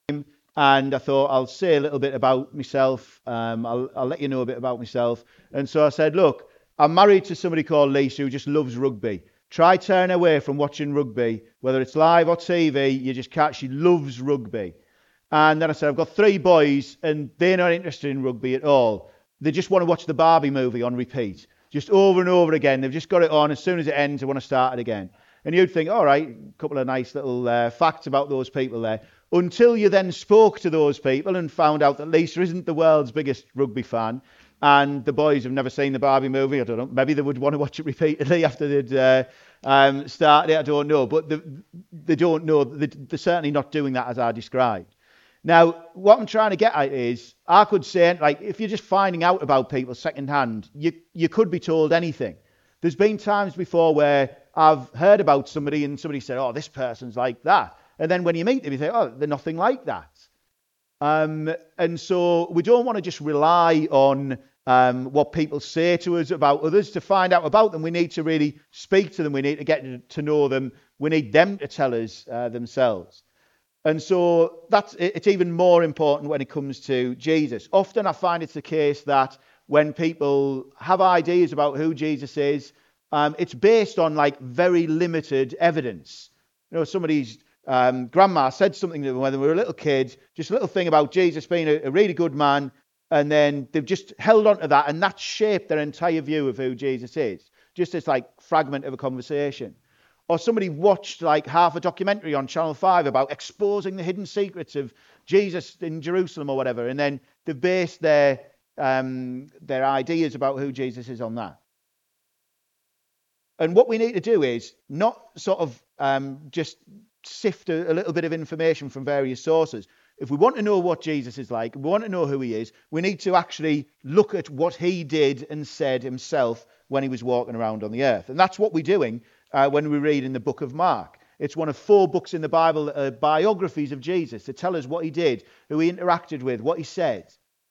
and I thought I'll say a little bit about myself. I'll let you know a bit about myself. And so I said, look, I'm married to somebody called Lisa who just loves rugby. Try turning away from watching rugby, whether it's live or TV. You just can't. She loves rugby. And then I said, I've got 3 boys, and they're not interested in rugby at all. They just want to watch the Barbie movie on repeat, just over and over again. They've just got it on. As soon as it ends, they want to start it again. And you'd think, all right, a couple of nice little facts about those people there. Until you then spoke to those people and found out that Lisa isn't the world's biggest rugby fan, and the boys have never seen the Barbie movie. I don't know. Maybe they would want to watch it repeatedly after they'd started it. I don't know. But they don't know. They're certainly not doing that as I described. Now, what I'm trying to get at is, I could say, like, if you're just finding out about people secondhand, you could be told anything. There's been times before where I've heard about somebody and somebody said, oh, this person's like that. And then when you meet them, you think, oh, they're nothing like that. And so we don't want to just rely on what people say to us about others to find out about them. We need to really speak to them. We need to get to know them. We need them to tell us themselves. And so it's even more important when it comes to Jesus. Often I find it's the case that when people have ideas about who Jesus is, it's based on like very limited evidence. You know, somebody's grandma said something to them when they were a little kid, just a little thing about Jesus being a really good man, and then they've just held on to that, and that shaped their entire view of who Jesus is. Just this like fragment of a conversation. Or somebody watched like half a documentary on Channel 5 about exposing the hidden secrets of Jesus in Jerusalem or whatever, and then they've based their ideas about who Jesus is on that. And what we need to do is not sort of just sift a little bit of information from various sources. If we want to know what Jesus is like, we want to know who he is, we need to actually look at what he did and said himself when he was walking around on the earth. And that's what we're doing when we read in the book of Mark. It's one of 4 books in the Bible that are biographies of Jesus to tell us what he did, who he interacted with, what he said.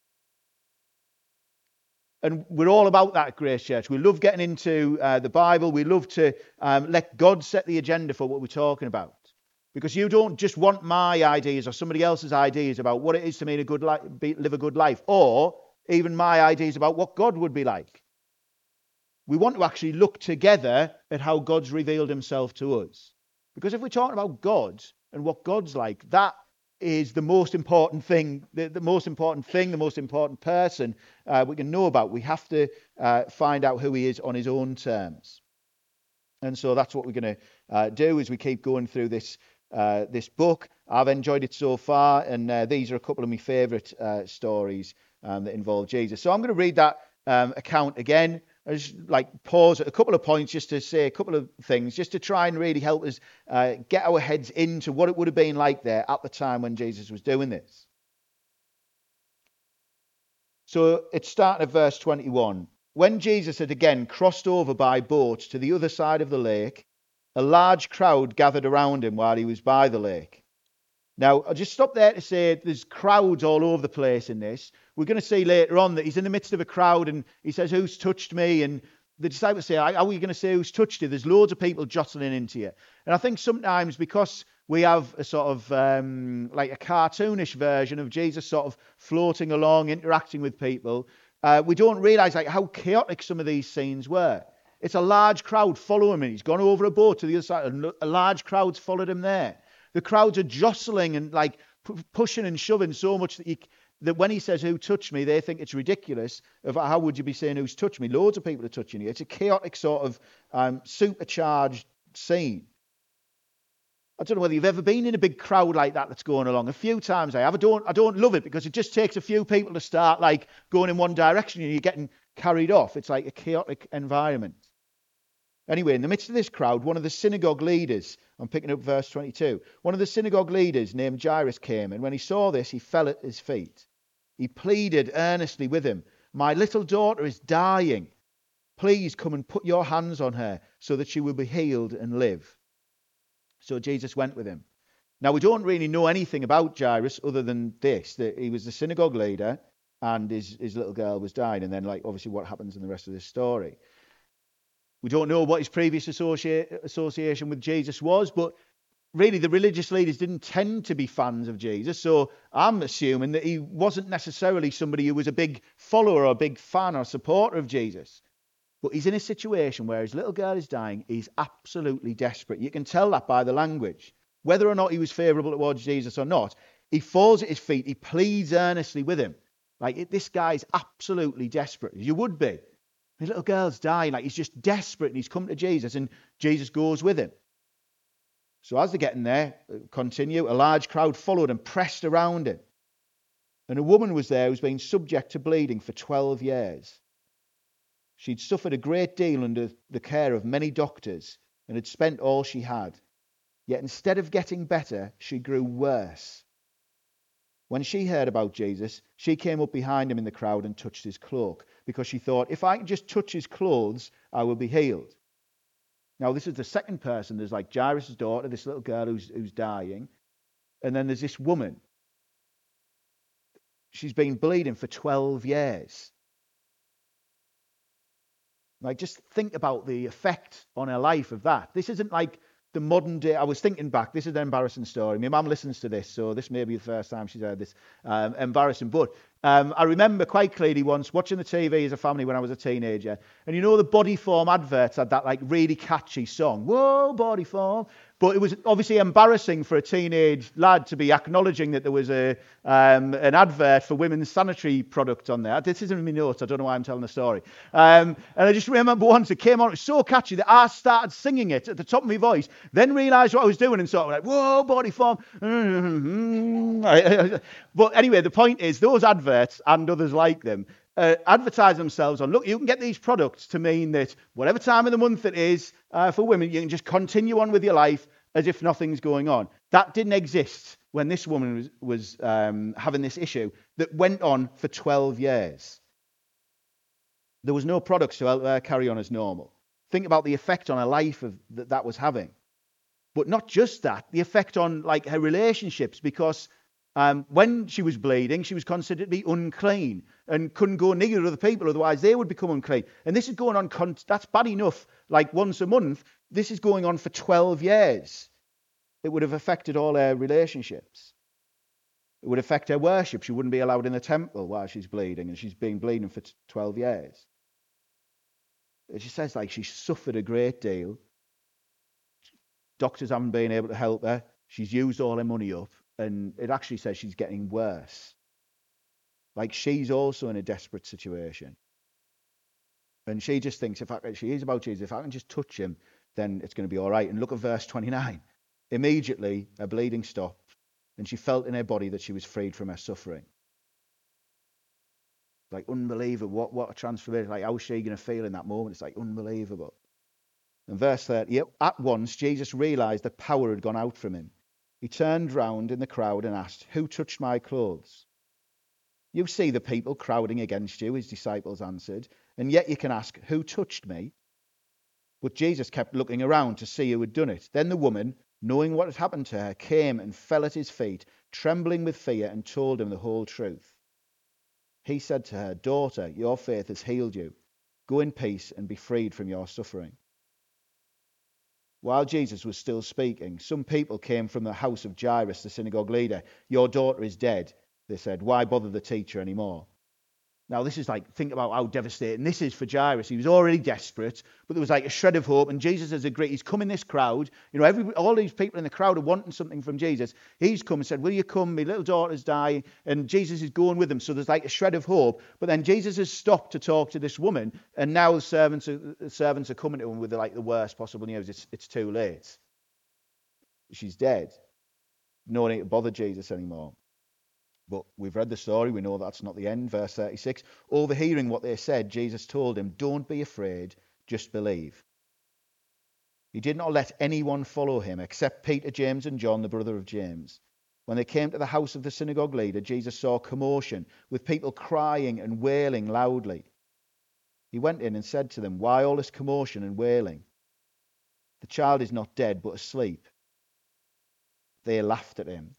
And we're all about that at Grace Church. We love getting into the Bible. We love to let God set the agenda for what we're talking about. Because you don't just want my ideas or somebody else's ideas about what it is to live a good life, or even my ideas about what God would be like. We want to actually look together at how God's revealed himself to us. Because if we're talking about God and what God's like, that is the most important thing, the most important person we can know about. We have to find out who he is on his own terms. And so that's what we're going to do as we keep going through this book. I've enjoyed it so far, and these are a couple of my favourite stories that involve Jesus. So I'm going to read that account again. I just like pause at a couple of points just to say a couple of things, just to try and really help us get our heads into what it would have been like there at the time when Jesus was doing this. So it's starting at verse 21. When Jesus had again crossed over by boat to the other side of the lake, a large crowd gathered around him while he was by the lake. Now, I'll just stop there to say there's crowds all over the place in this. We're going to see later on that he's in the midst of a crowd and he says, who's touched me? And the disciples say, are we going to say who's touched you? There's loads of people jostling into you. And I think sometimes because we have a sort of like a cartoonish version of Jesus sort of floating along, interacting with people, we don't realise like how chaotic some of these scenes were. It's a large crowd following him. He's gone over a boat to the other side, and a large crowd's followed him there. The crowds are jostling and like pushing and shoving so much that when he says, who touched me, they think it's ridiculous. How would you be saying who's touched me? Loads of people are touching you. It's a chaotic sort of supercharged scene. I don't know whether you've ever been in a big crowd like that that's going along. A few times I have. I don't love it because it just takes a few people to start like going in one direction and you're getting carried off. It's like a chaotic environment. Anyway, in the midst of this crowd, one of the synagogue leaders, I'm picking up verse 22, one of the synagogue leaders named Jairus came, and when he saw this, he fell at his feet. He pleaded earnestly with him, my little daughter is dying. Please come and put your hands on her so that she will be healed and live. So Jesus went with him. Now, we don't really know anything about Jairus other than this, that he was the synagogue leader and his little girl was dying, and then like obviously what happens in the rest of this story. We don't know what his previous association with Jesus was, but really the religious leaders didn't tend to be fans of Jesus. So I'm assuming that he wasn't necessarily somebody who was a big follower or a big fan or supporter of Jesus. But he's in a situation where his little girl is dying. He's absolutely desperate. You can tell that by the language. Whether or not he was favourable towards Jesus or not, he falls at his feet. He pleads earnestly with him. Like, this guy's absolutely desperate. You would be. His little girl's dying. Like, he's just desperate, and he's come to Jesus, and Jesus goes with him. So as they're getting there, continue, a large crowd followed and pressed around him. And a woman was there who's been subject to bleeding for 12 years. She'd suffered a great deal under the care of many doctors and had spent all she had. Yet instead of getting better, she grew worse. When she heard about Jesus, she came up behind him in the crowd and touched his cloak, because she thought, if I can just touch his clothes, I will be healed. Now, this is the second person. There's like Jairus' daughter, this little girl who's dying. And then there's this woman. She's been bleeding for 12 years. Like, just think about the effect on her life of that. This isn't like the modern day. I was thinking back. This is an embarrassing story. My mum listens to this, so this may be the first time she's heard this. Embarrassing. But I remember quite clearly once watching the TV as a family when I was a teenager. And you know the Bodyform adverts had that like really catchy song. Whoa, Bodyform. But it was obviously embarrassing for a teenage lad to be acknowledging that there was an advert for women's sanitary product on there. This isn't in my notes. I don't know why I'm telling the story. And I just remember once it came on. It was so catchy that I started singing it at the top of my voice. Then realised what I was doing and sort of like, whoa, Bodyform. But anyway, the point is those adverts and others like them advertise themselves on, look, you can get these products to mean that whatever time of the month it is for women, you can just continue on with your life as if nothing's going on. That didn't exist when this woman was having this issue that went on for 12 years. There was no products to help her carry on as normal. Think about the effect on her life that was having. But not just that, the effect on like her relationships, because when she was bleeding, she was considered to be unclean and couldn't go near other people, otherwise they would become unclean. And this is going on, that's bad enough, like once a month. This is going on for 12 years. It would have affected all her relationships. It would affect her worship. She wouldn't be allowed in the temple while she's bleeding, and she's been bleeding for 12 years. She says like she suffered a great deal. Doctors haven't been able to help her. She's used all her money up. And it actually says she's getting worse. Like she's also in a desperate situation. And she just thinks, she hears about Jesus, if I can just touch him, then it's going to be all right. And look at verse 29. Immediately, her bleeding stopped, and she felt in her body that she was freed from her suffering. Like unbelievable. What a transformation. Like, how is she going to feel in that moment? It's like unbelievable. And verse 30, at once, Jesus realized that power had gone out from him. He turned round in the crowd and asked, who touched my clothes? You see the people crowding against you, his disciples answered, and yet you can ask, who touched me? But Jesus kept looking around to see who had done it. Then the woman, knowing what had happened to her, came and fell at his feet, trembling with fear, and told him the whole truth. He said to her, daughter, your faith has healed you. Go in peace and be freed from your suffering. While Jesus was still speaking, some people came from the house of Jairus, the synagogue leader. Your daughter is dead, they said. Why bother the teacher anymore? Now, this is like, think about how devastating this is for Jairus. He was already desperate, but there was like a shred of hope, and Jesus has agreed. He's come in this crowd. You know, all these people in the crowd are wanting something from Jesus. He's come and said, will you come? My little daughter's dying, and Jesus is going with them. So there's like a shred of hope. But then Jesus has stopped to talk to this woman, and now the servants are coming to him with like the worst possible news. It's too late. She's dead. No need to bother Jesus anymore. But we've read the story, we know that's not the end. Verse 36, overhearing what they said, Jesus told him, don't be afraid, just believe. He did not let anyone follow him except Peter, James and John, the brother of James. When they came to the house of the synagogue leader, Jesus saw commotion with people crying and wailing loudly. He went in and said to them, why all this commotion and wailing? The child is not dead but asleep. They laughed at him.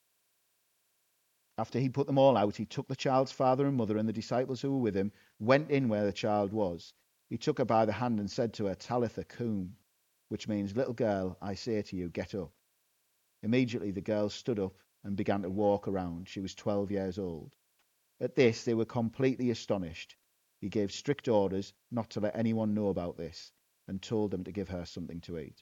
After he put them all out, he took the child's father and mother and the disciples who were with him, went in where the child was. He took her by the hand and said to her, Talitha cum, which means, little girl, I say to you, get up. Immediately the girl stood up and began to walk around. She was 12 years old. At this, they were completely astonished. He gave strict orders not to let anyone know about this and told them to give her something to eat.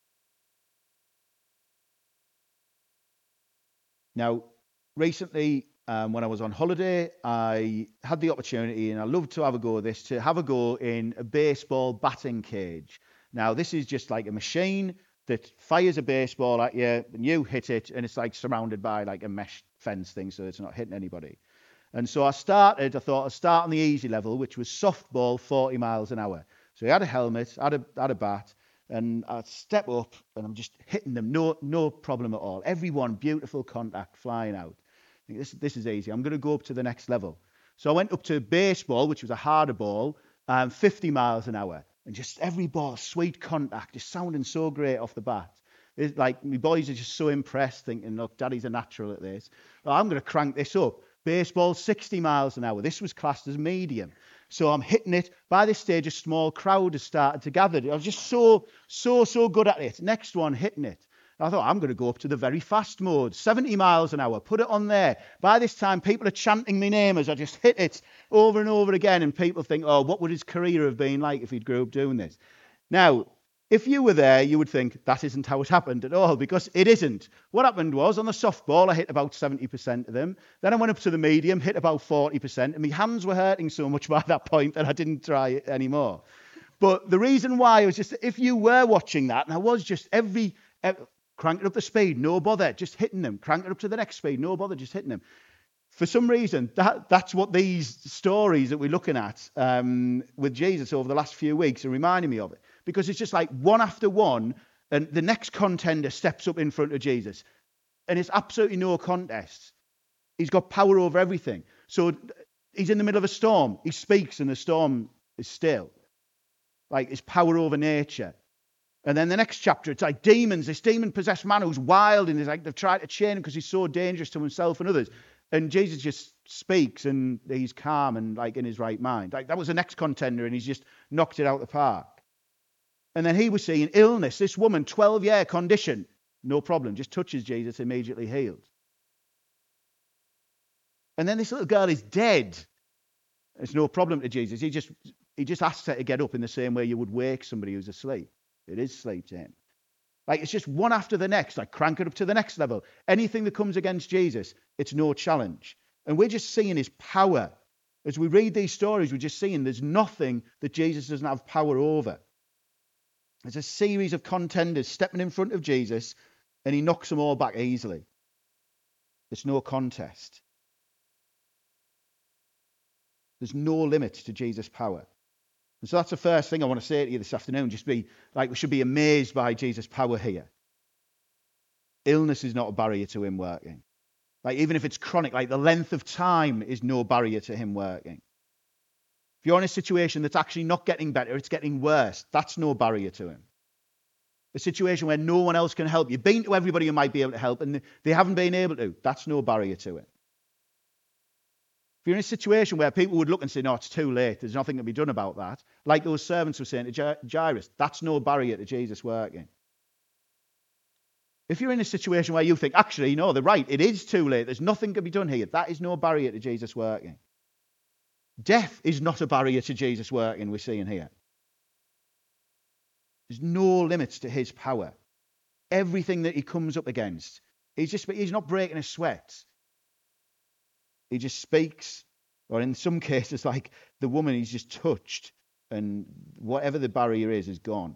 Now, recently, when I was on holiday, I had the opportunity, and I love to have a go at this, to have a go in a baseball batting cage. Now, this is just like a machine that fires a baseball at you, and you hit it, and it's like surrounded by like a mesh fence thing, so it's not hitting anybody. And so I thought I'd start on the easy level, which was softball 40 miles an hour. So he had a helmet, had a bat, and I'd step up and I'm just hitting them, no problem at all. Everyone, beautiful contact flying out. I think this is easy. I'm going to go up to the next level. So I went up to baseball, which was a harder ball, 50 miles an hour, and just every ball, sweet contact, just sounding so great off the bat. It's like my boys are just so impressed, thinking, look, Daddy's a natural at this. Well, I'm going to crank this up. Baseball, 60 miles an hour. This was classed as medium. So I'm hitting it. By this stage, a small crowd has started to gather. I was just so good at it. Next one, hitting it. I thought, I'm going to go up to the very fast mode, 70 miles an hour, put it on there. By this time, people are chanting my name as I just hit it over and over again. And people think, oh, what would his career have been like if he'd grew up doing this? Now, if you were there, you would think that isn't how it happened at all, because it isn't. What happened was, on the softball, I hit about 70% of them. Then I went up to the medium, hit about 40%, and my hands were hurting so much by that point that I didn't try it anymore. But the reason why was just, if you were watching that, and I was just cranking up the speed, no bother, just hitting them. Cranking up to the next speed, no bother, just hitting them. For some reason, that's what these stories that we're looking at with Jesus over the last few weeks are reminding me of it. Because it's just like one after one, and the next contender steps up in front of Jesus. And it's absolutely no contest. He's got power over everything. So he's in the middle of a storm. He speaks and the storm is still. Like, it's power over nature. And then the next chapter, it's like demons. This demon-possessed man who's wild, and they've tried to chain him because he's so dangerous to himself and others. And Jesus just speaks, and he's calm and like in his right mind. Like, that was the next contender, and he's just knocked it out of the park. And then he was seeing illness. This woman, 12-year condition, no problem, just touches Jesus, immediately healed. And then this little girl is dead. It's no problem to Jesus. He just asks her to get up in the same way you would wake somebody who's asleep. It is sleep to him. Like, it's just one after the next, like crank it up to the next level. Anything that comes against Jesus, it's no challenge. And we're just seeing his power. As we read these stories, we're just seeing there's nothing that Jesus doesn't have power over. There's a series of contenders stepping in front of Jesus, and he knocks them all back easily. There's no contest. There's no limit to Jesus' power. And so that's the first thing I want to say to you this afternoon. Just be like, we should be amazed by Jesus' power here. Illness is not a barrier to him working. Like, even if it's chronic, like the length of time is no barrier to him working. If you're in a situation that's actually not getting better, it's getting worse, that's no barrier to him. A situation where no one else can help. You've been to everybody who might be able to help, and they haven't been able to. That's no barrier to it. If you're in a situation where people would look and say, no, it's too late, there's nothing to be done about that, like those servants were saying to Jairus, that's no barrier to Jesus working. If you're in a situation where you think, actually, no, they're right, it is too late, there's nothing to be done here, that is no barrier to Jesus working. Death is not a barrier to Jesus working, we're seeing here. There's no limits to his power. Everything that he comes up against, he's not breaking a sweat. He just speaks, or in some cases, like the woman, he's just touched, and whatever the barrier is gone.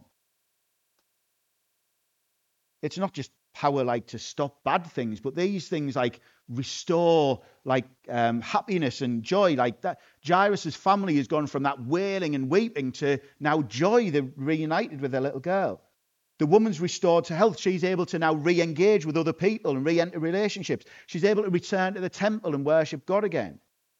It's not just power like to stop bad things, but these things like restore like happiness and joy. Like that, Jairus' family has gone from that wailing and weeping to now joy. They're reunited with their little girl. The woman's restored to health. She's able to now re-engage with other people and re-enter relationships. She's able to return to the temple and worship God again.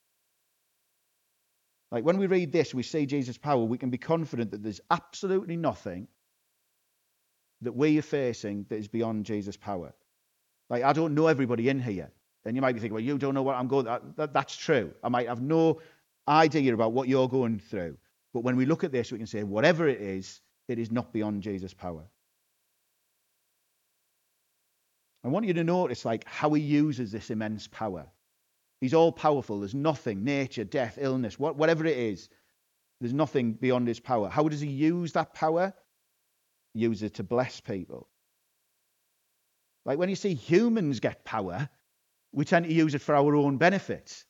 Like, when we read this, we see Jesus' power, we can be confident that there's absolutely nothing that we are facing that is beyond Jesus' power. Like, I don't know everybody in here. And you might be thinking, well, you don't know what I'm going through. That's true. I might have no idea about what you're going through. But when we look at this, we can say, whatever it is not beyond Jesus' power. I want you to notice like how he uses this immense power. He's all powerful. There's nothing, nature, death, illness, whatever it is, there's nothing beyond his power. How does he use that power? He uses it to bless people. Like when you see humans get power, we tend to use it for our own benefit.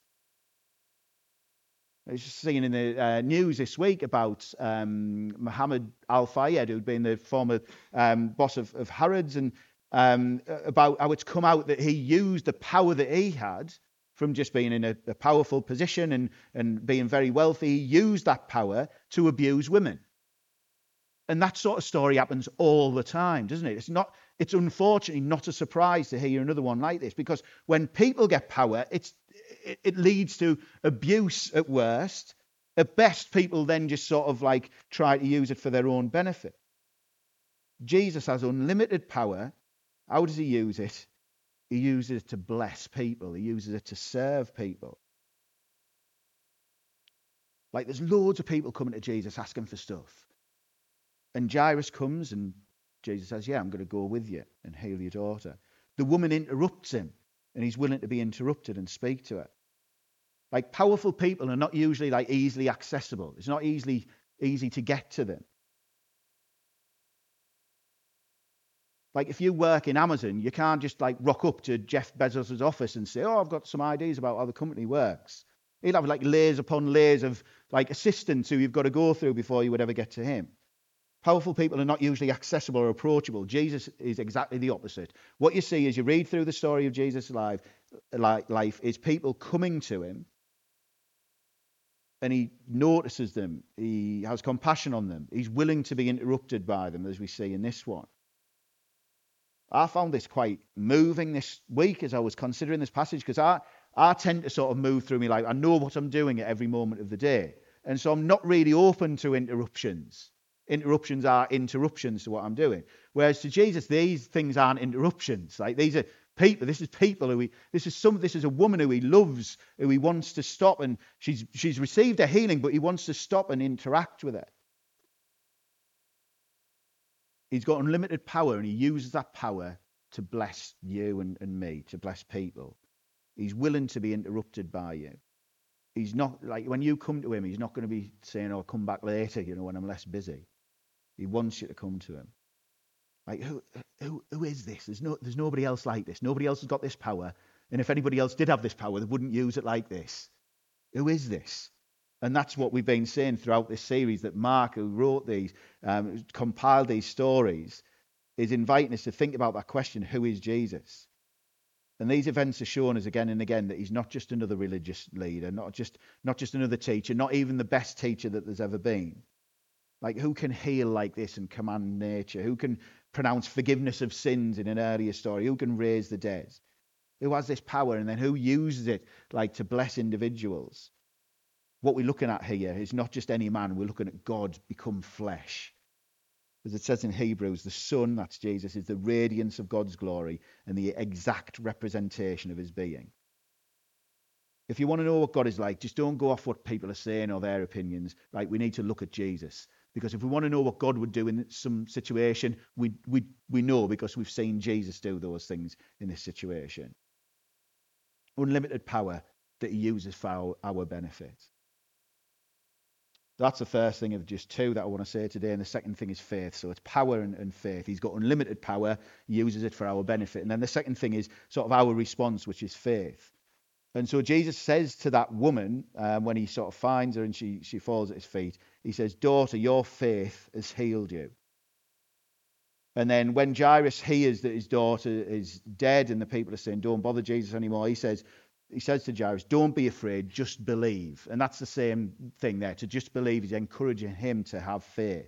I was just seeing in the news this week about Mohammed Al-Fayed, who'd been the former boss of Harrods, and about how it's come out that he used the power that he had from just being in a powerful position and being very wealthy. He used that power to abuse women. And that sort of story happens all the time, doesn't it? It's unfortunately not a surprise to hear another one like this, because when people get power, it leads to abuse at worst. At best, people then just sort of like try to use it for their own benefit. Jesus has unlimited power. How does he use it? He uses it to bless people. He uses it to serve people. Like there's loads of people coming to Jesus asking for stuff. And Jairus comes and Jesus says, yeah, I'm going to go with you and heal your daughter. The woman interrupts him and he's willing to be interrupted and speak to her. Like powerful people are not usually like easily accessible. It's not easy to get to them. Like if you work in Amazon, you can't just like rock up to Jeff Bezos' office and say, oh, I've got some ideas about how the company works. He'll have like layers upon layers of like assistants who you've got to go through before you would ever get to him. Powerful people are not usually accessible or approachable. Jesus is exactly the opposite. What you see as you read through the story of Jesus' life is people coming to him, and he notices them. He has compassion on them. He's willing to be interrupted by them, as we see in this one. I found this quite moving this week as I was considering this passage, because I tend to sort of move through my life. I know what I'm doing at every moment of the day. And so I'm not really open to interruptions. Interruptions are interruptions to what I'm doing. Whereas to Jesus, these things aren't interruptions. Like these are people. This is people this is a woman who he loves, who he wants to stop, and she's received a healing, but he wants to stop and interact with her. He's got unlimited power, and he uses that power to bless you and me, to bless people. He's willing to be interrupted by you. He's not like when you come to him, he's not going to be saying, "Oh, come back later," when I'm less busy. He wants you to come to him. Like who is this? There's nobody else like this. Nobody else has got this power. And if anybody else did have this power, they wouldn't use it like this. Who is this? And that's what we've been saying throughout this series, that Mark, who wrote these, compiled these stories, is inviting us to think about that question: who is Jesus? And these events are showing us again and again that he's not just another religious leader, not just another teacher, not even the best teacher that there's ever been. Like, who can heal like this and command nature? Who can pronounce forgiveness of sins in an earlier story? Who can raise the dead? Who has this power? And then who uses it like to bless individuals? What we're looking at here is not just any man. We're looking at God become flesh. As it says in Hebrews, the Son, that's Jesus, is the radiance of God's glory and the exact representation of his being. If you want to know what God is like, just don't go off what people are saying or their opinions. Like, we need to look at Jesus. Because if we want to know what God would do in some situation, we know, because we've seen Jesus do those things in this situation. Unlimited power that he uses for our benefit. That's the first thing of just two that I want to say today. And the second thing is faith. So it's power and faith. He's got unlimited power. He uses it for our benefit. And then the second thing is sort of our response, which is faith. And so Jesus says to that woman, when he sort of finds her and she falls at his feet, he says, "Daughter, your faith has healed you." And then when Jairus hears that his daughter is dead and the people are saying, "Don't bother Jesus anymore," he says to Jairus, "Don't be afraid, just believe." And that's the same thing there. To just believe is encouraging him to have faith.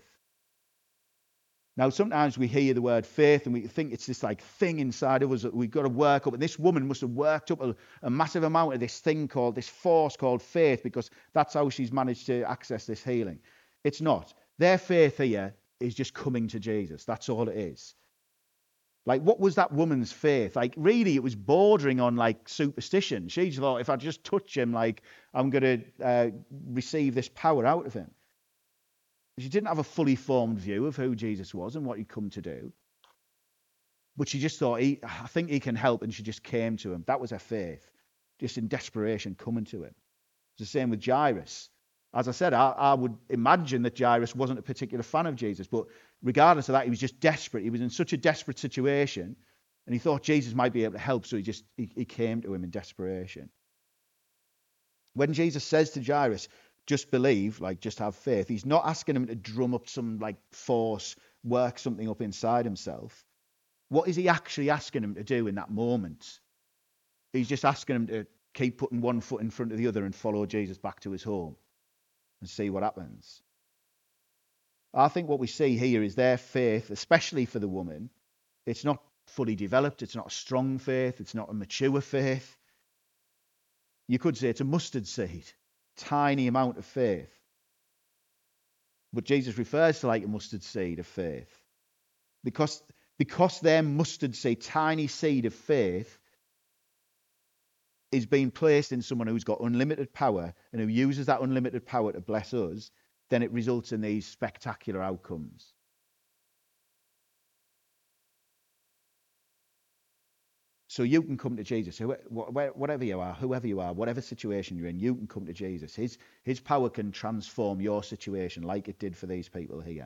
Now, sometimes we hear the word faith and we think it's this like thing inside of us that we've got to work up. And this woman must have worked up a massive amount of this force called faith, because that's how she's managed to access this healing. It's not. Their faith here is just coming to Jesus. That's all it is. Like, what was that woman's faith? Like, really, it was bordering on like superstition. She thought, if I just touch him, like, I'm going to receive this power out of him. She didn't have a fully formed view of who Jesus was and what he'd come to do. But she just thought, I think he can help, and she just came to him. That was her faith, just in desperation coming to him. It's the same with Jairus. As I said, I would imagine that Jairus wasn't a particular fan of Jesus, but regardless of that, he was just desperate. He was in such a desperate situation, and he thought Jesus might be able to help, so he came to him in desperation. When Jesus says to Jairus, just believe, like just have faith, he's not asking him to drum up some like force, work something up inside himself. What is he actually asking him to do in that moment? He's just asking him to keep putting one foot in front of the other and follow Jesus back to his home and see what happens. I think what we see here is their faith, especially for the woman. It's not fully developed. It's not a strong faith. It's not a mature faith. You could say it's a mustard seed, tiny amount of faith. But Jesus refers to like a mustard seed of faith. Because their mustard seed, tiny seed of faith, is being placed in someone who's got unlimited power and who uses that unlimited power to bless us, then it results in these spectacular outcomes. So you can come to Jesus, whatever you are, whoever you are, whatever situation you're in, you can come to Jesus. His power can transform your situation like it did for these people here.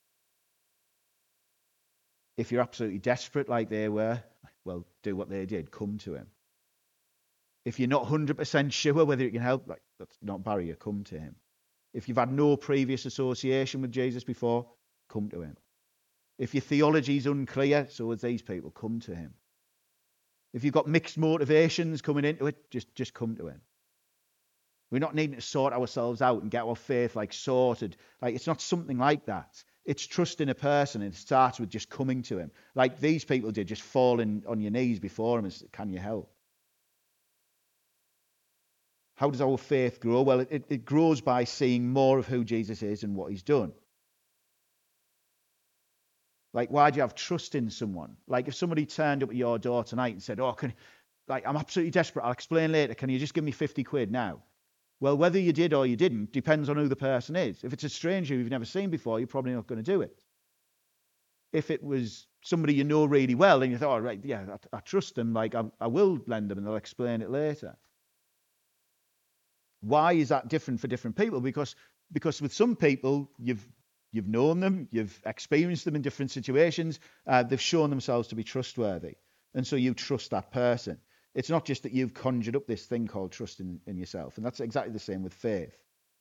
If you're absolutely desperate like they were, well, do what they did. Come to him. If you're not 100% sure whether it can help, like, that's not a barrier. Come to him. If you've had no previous association with Jesus before, come to him. If your theology is unclear, so as these people, come to him. If you've got mixed motivations coming into it, just come to him. We're not needing to sort ourselves out and get our faith like sorted. Like, it's not something like that. It's trusting a person, and it starts with just coming to him. Like these people did, just falling on your knees before him and say, can you help? How does our faith grow? Well, it grows by seeing more of who Jesus is and what he's done. Like, why do you have trust in someone? Like, if somebody turned up at your door tonight and said, I'm absolutely desperate, I'll explain later, can you just give me 50 quid now? Well, whether you did or you didn't depends on who the person is. If it's a stranger you've never seen before, you're probably not going to do it. If it was somebody you know really well and you thought, right, yeah, I trust them, like I will lend them and they'll explain it later. Why is that different for different people? Because with some people, you've known them, you've experienced them in different situations, they've shown themselves to be trustworthy. And so you trust that person. It's not just that you've conjured up this thing called trust in yourself. And that's exactly the same with faith.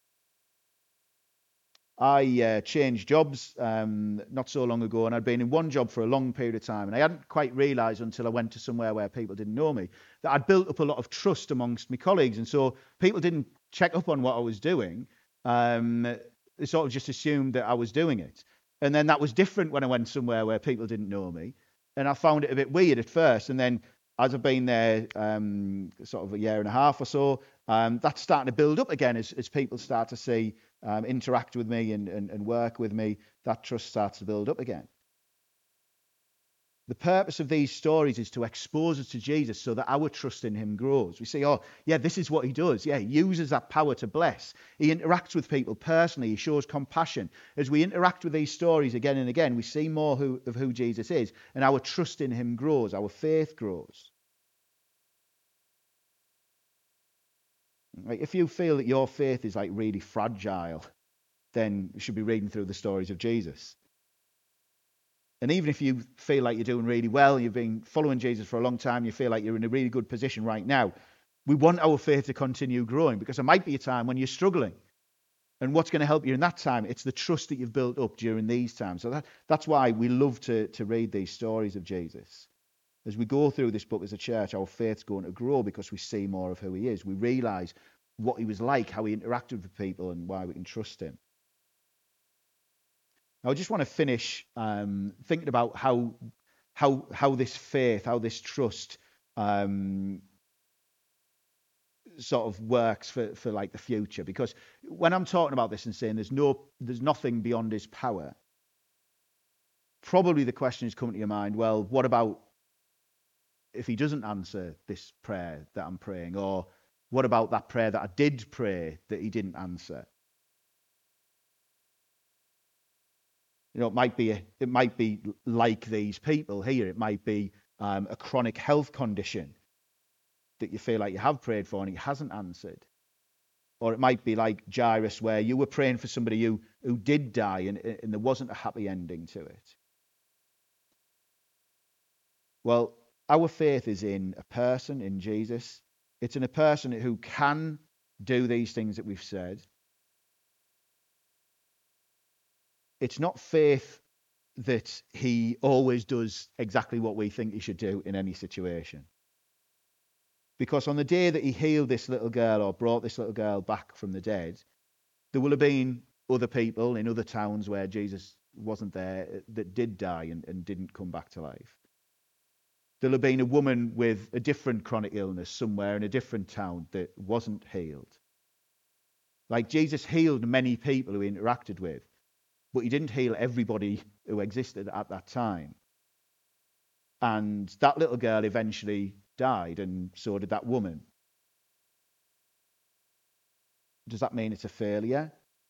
I changed jobs not so long ago, and I'd been in one job for a long period of time. And I hadn't quite realised until I went to somewhere where people didn't know me that I'd built up a lot of trust amongst my colleagues. And so people didn't check up on what I was doing. They sort of just assumed that I was doing it. And then that was different when I went somewhere where people didn't know me. And I found it a bit weird at first. And then as I've been there sort of a year and a half or so, that's starting to build up again as people start to see, interact with me and work with me. That trust starts to build up again. The purpose of these stories is to expose us to Jesus so that our trust in him grows. We say, oh, yeah, this is what he does. Yeah, he uses that power to bless. He interacts with people personally. He shows compassion. As we interact with these stories again and again, we see more of who Jesus is, and our trust in him grows. Our faith grows. Like, if you feel that your faith is like really fragile, then you should be reading through the stories of Jesus. And even if you feel like you're doing really well, you've been following Jesus for a long time, you feel like you're in a really good position right now, we want our faith to continue growing, because there might be a time when you're struggling. And what's going to help you in that time? It's the trust that you've built up during these times. So that's why we love to read these stories of Jesus. As we go through this book as a church, our faith's going to grow because we see more of who he is. We realise what he was like, how he interacted with people, and why we can trust him. I just want to finish thinking about how this faith, how this trust sort of works for like the future. Because when I'm talking about this and saying there's nothing beyond his power, probably the question is coming to your mind, well, what about if he doesn't answer this prayer that I'm praying? Or what about that prayer that I did pray that he didn't answer? It might be like these people here. It might be a chronic health condition that you feel like you have prayed for and he hasn't answered. Or it might be like Jairus, where you were praying for somebody who did die and there wasn't a happy ending to it. Well, our faith is in a person, in Jesus. It's in a person who can do these things that we've said. It's not faith that he always does exactly what we think he should do in any situation. Because on the day that he healed this little girl or brought this little girl back from the dead, there will have been other people in other towns where Jesus wasn't there that did die and didn't come back to life. There'll have been a woman with a different chronic illness somewhere in a different town that wasn't healed. Like Jesus healed many people who he interacted with, but he didn't heal everybody who existed at that time. And that little girl eventually died, and so did that woman. Does that mean it's a failure?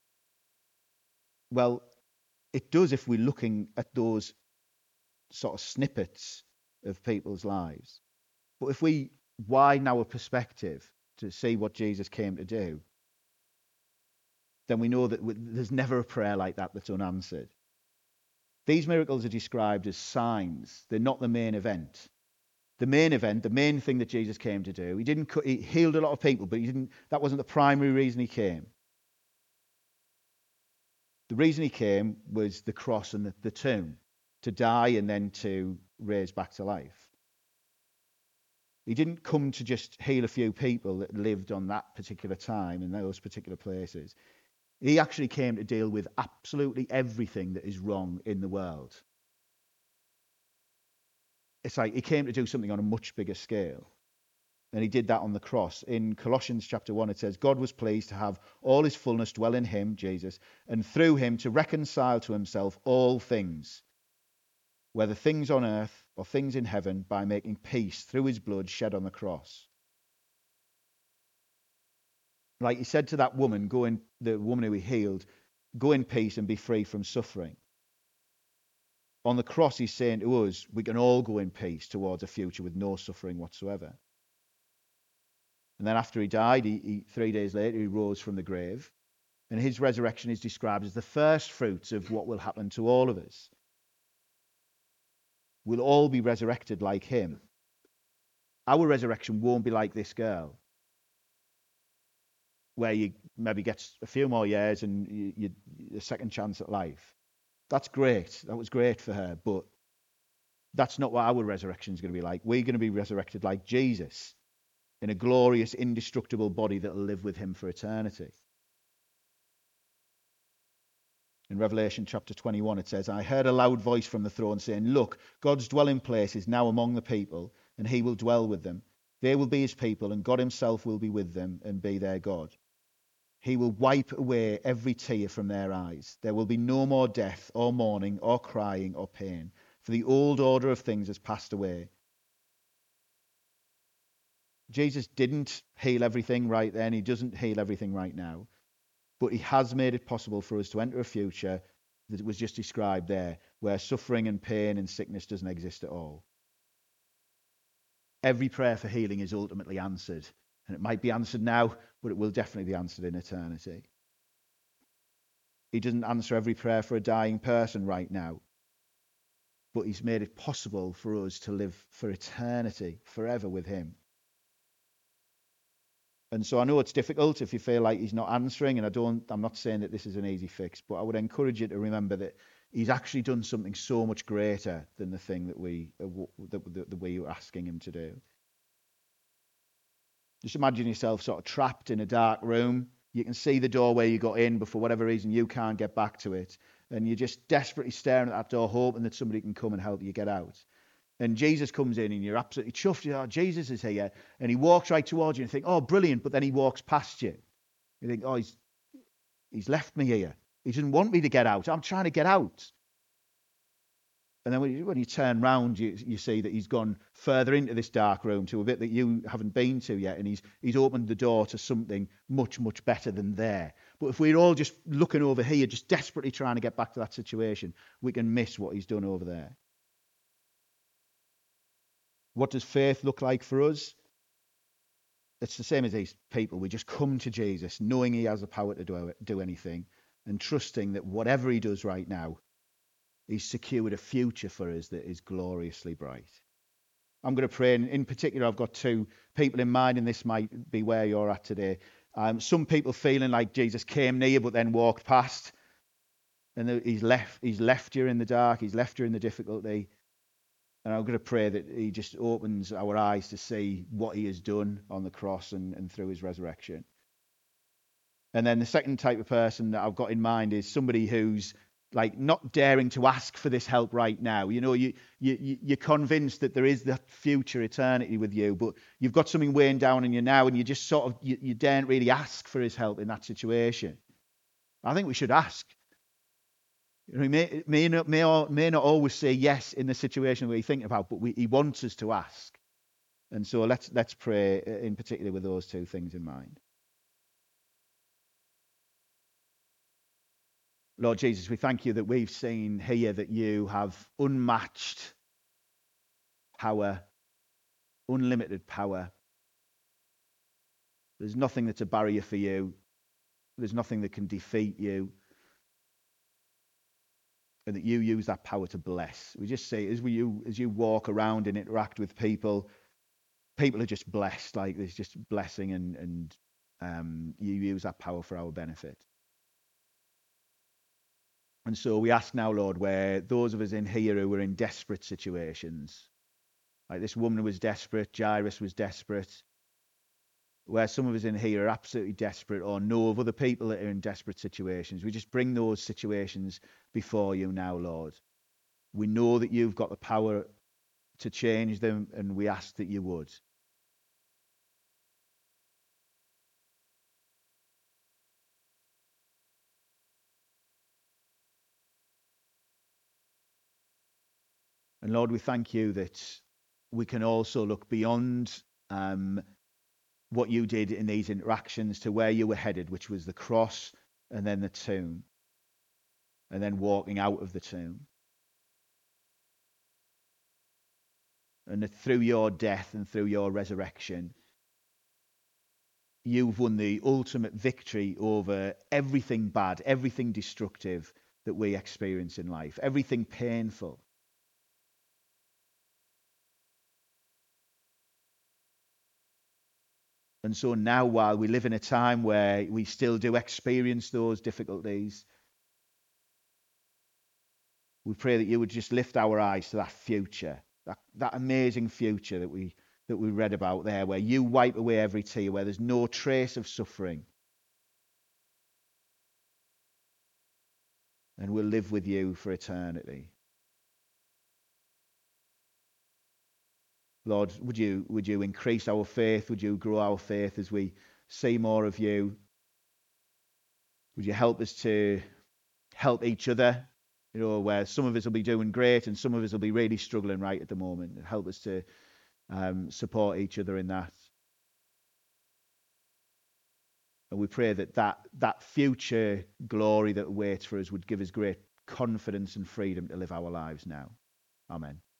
Well, it does if we're looking at those sort of snippets of people's lives. But if we widen our perspective to see what Jesus came to do, then we know that there's never a prayer like that that's unanswered. These miracles are described as signs. They're not the main event. The main event, the main thing that Jesus came to do, he healed a lot of people, but that wasn't the primary reason he came. The reason he came was the cross and the tomb, to die and then to raise back to life. He didn't come to just heal a few people that lived on that particular time in those particular places. He actually came to deal with absolutely everything that is wrong in the world. It's like he came to do something on a much bigger scale. And he did that on the cross. In Colossians chapter 1, it says, God was pleased to have all his fullness dwell in him, Jesus, and through him to reconcile to himself all things, whether things on earth or things in heaven, by making peace through his blood shed on the cross. Like he said to that woman, the woman who he healed, go in peace and be free from suffering. On the cross, he's saying to us, we can all go in peace towards a future with no suffering whatsoever. And then after he died, 3 days later, he rose from the grave. And his resurrection is described as the first fruits of what will happen to all of us. We'll all be resurrected like him. Our resurrection won't be like this girl, where you maybe get a few more years and you a second chance at life. That's great. That was great for her. But that's not what our resurrection is going to be like. We're going to be resurrected like Jesus, in a glorious, indestructible body that will live with him for eternity. In Revelation chapter 21, it says, I heard a loud voice from the throne saying, look, God's dwelling place is now among the people, and he will dwell with them. They will be his people, and God himself will be with them and be their God. He will wipe away every tear from their eyes. There will be no more death, or mourning, or crying, or pain, for the old order of things has passed away. Jesus didn't heal everything right then. He doesn't heal everything right now. But he has made it possible for us to enter a future that was just described there, where suffering and pain and sickness doesn't exist at all. Every prayer for healing is ultimately answered. And it might be answered now, but it will definitely be answered in eternity. He doesn't answer every prayer for a dying person right now, but he's made it possible for us to live for eternity, forever with him. And so I know it's difficult if you feel like he's not answering, and I'm not saying that this is an easy fix, but I would encourage you to remember that he's actually done something so much greater than the thing that we were asking him to do. Just imagine yourself sort of trapped in a dark room. You can see the door where you got in, but for whatever reason you can't get back to it. And you're just desperately staring at that door, hoping that somebody can come and help you get out. And Jesus comes in and you're absolutely chuffed. Oh, Jesus is here. And he walks right towards you and you think, oh, brilliant. But then he walks past you. You think, oh, he's left me here. He doesn't want me to get out. I'm trying to get out. And then when you turn round, you see that he's gone further into this dark room to a bit that you haven't been to yet, and he's opened the door to something much, much better than there. But if we're all just looking over here, just desperately trying to get back to that situation, we can miss what he's done over there. What does faith look like for us? It's the same as these people. We just come to Jesus, knowing he has the power to do anything, and trusting that whatever he does right now, he's secured a future for us that is gloriously bright. I'm going to pray, and in particular, I've got two people in mind, and this might be where you're at today. Some people feeling like Jesus came near but then walked past, and he's left you in the dark, he's left you in the difficulty. And I'm going to pray that he just opens our eyes to see what he has done on the cross and through his resurrection. And then the second type of person that I've got in mind is somebody who's like not daring to ask for this help right now. You know, you're convinced that there is that future eternity with you, but you've got something weighing down on you now, and you just sort of, you daren't really ask for his help in that situation. I think we should ask. You know, he may not always say yes in the situation we're thinking about, but he wants us to ask. And so let's pray in particular with those two things in mind. Lord Jesus, we thank you that we've seen here that you have unmatched power, unlimited power. There's nothing that's a barrier for you. There's nothing that can defeat you. And that you use that power to bless. We just say, as you walk around and interact with people, people are just blessed. Like there's just blessing, and you use that power for our benefit. And so we ask now, Lord, where those of us in here who are in desperate situations, like this woman was desperate, Jairus was desperate, where some of us in here are absolutely desperate or know of other people that are in desperate situations, we just bring those situations before you now, Lord. We know that you've got the power to change them, and we ask that you would. And Lord, we thank you that we can also look beyond what you did in these interactions to where you were headed, which was the cross and then the tomb, and then walking out of the tomb. And that through your death and through your resurrection, you've won the ultimate victory over everything bad, everything destructive that we experience in life, everything painful. And so now, while we live in a time where we still do experience those difficulties, we pray that you would just lift our eyes to that future, that amazing future that we read about there, where you wipe away every tear, where there's no trace of suffering. And we'll live with you for eternity. Lord, would you increase our faith? Would you grow our faith as we see more of you? Would you help us to help each other? You know, where some of us will be doing great and some of us will be really struggling right at the moment. Help us to support each other in that. And we pray that future glory that waits for us would give us great confidence and freedom to live our lives now. Amen.